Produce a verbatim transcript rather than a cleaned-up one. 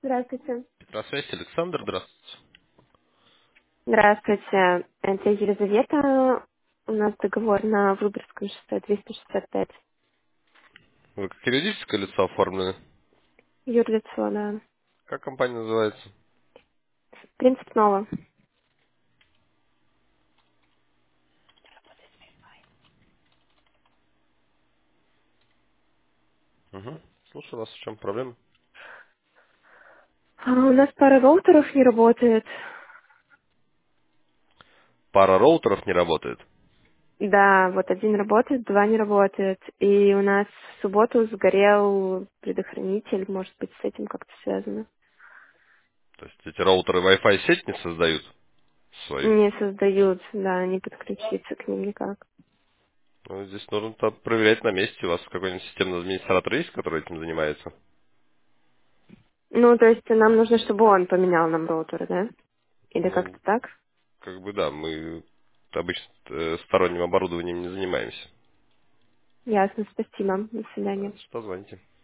Здравствуйте. Здравствуйте, Александр, здравствуйте. Здравствуйте. Это Елизавета. У нас договор на Выборгском шоссе двести шестьдесят пять. Вы как юридическое лицо оформлены? Юрлицо, да. Как компания называется? Принцип снова. Угу. Слушаю вас, в чем проблема? А, у нас пара роутеров не работает. Пара роутеров не работает. Да, вот один работает, два не работает. И у нас в субботу сгорел предохранитель. Может быть, с этим как-то связано. То есть эти роутеры Wi-Fi сеть не создают свою. Не создают, да, не подключиться к ним никак. Ну, здесь нужно то проверять на месте. У вас какой-нибудь системный администратор есть, который этим занимается? Ну, то есть нам нужно, чтобы он поменял нам роутеры, да? Или как-то Ну, так? как бы да, мы обычно э, сторонним оборудованием не занимаемся. Ясно, спасибо. До свидания. Что звоните?